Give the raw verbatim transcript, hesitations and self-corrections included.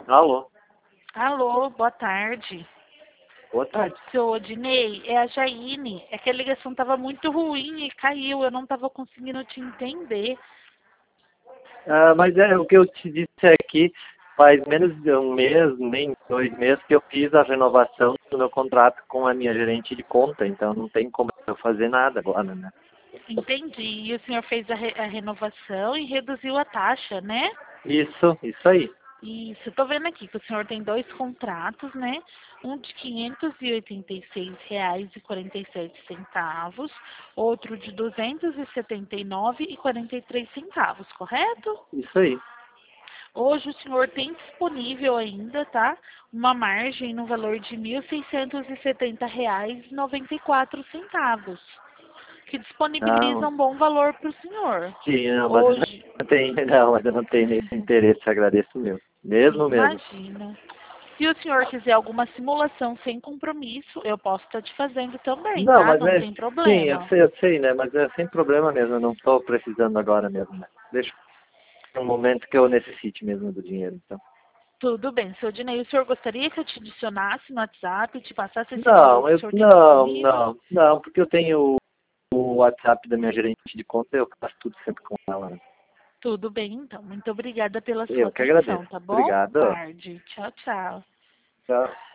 Alô, Alô, boa tarde. boa tarde. Seu Odinei, é a Jaine. É que a ligação estava muito ruim e caiu. Eu não estava conseguindo te entender. Ah, mas é o que eu te disse aqui, faz menos de um mês, nem dois meses, que eu fiz a renovação do meu contrato com a minha gerente de conta, então não tem como eu fazer nada agora, né? Entendi. E o senhor fez a, re- a renovação e reduziu a taxa, né? Isso, isso aí. Isso. Estou vendo aqui que o senhor tem dois contratos, né? Um de quinhentos e oitenta e seis reais e quarenta e sete centavos, outro de duzentos e setenta e nove e quarenta e três centavos, correto? Isso aí. Hoje o senhor tem disponível ainda, tá? Uma margem no valor de mil seiscentos e setenta reais e noventa e quatro centavos, que disponibiliza Não, um bom valor para o senhor. sim, não, mas eu Hoje, não tenho, não, mas eu não tenho nenhum interesse, agradeço mesmo. Mesmo mesmo. imagina. Se o senhor quiser alguma simulação sem compromisso, eu posso estar te fazendo também, Não, tá? mas Não é, tem sim, eu problema. sei, eu sei, né? Mas é sem problema mesmo, eu não estou precisando agora mesmo, né? Deixa um momento que eu necessite mesmo do dinheiro, então. Tudo bem, seu Dinei. O senhor gostaria que eu te adicionasse no WhatsApp, te passasse esse valor Não, que o eu senhor tem não, disponível? não, não, porque eu tenho o WhatsApp da minha gerente de conta, eu faço tudo sempre com ela, né? Tudo bem, então. Muito obrigada pela sua Eu que agradeço. atenção, tá bom? Obrigado. Tarde. Tchau, tchau. Tchau.